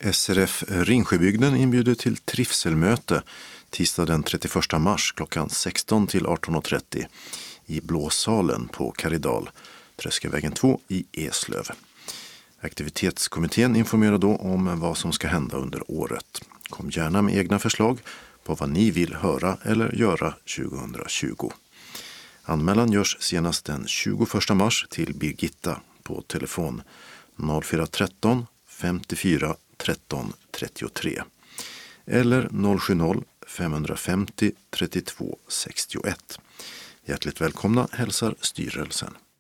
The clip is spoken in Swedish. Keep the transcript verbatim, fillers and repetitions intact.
S R F Ringsjöbygden inbjuder till trivselmöte tisdag den trettioförsta mars klockan sexton till arton och trettio i Blåsalen på Karidal, Tröskelvägen två i Eslöv. Aktivitetskommittén informerar då om vad som ska hända under året. Kom gärna med egna förslag på vad ni vill höra eller göra tjugohundratjugo. Anmälan görs senast den tjugoförsta mars till Birgitta på telefon noll fyra tretton femtiofyra tretton trettiotre eller noll sju noll femhundrafemtio trettiotvå sextioett. Hjärtligt välkomna hälsar styrelsen.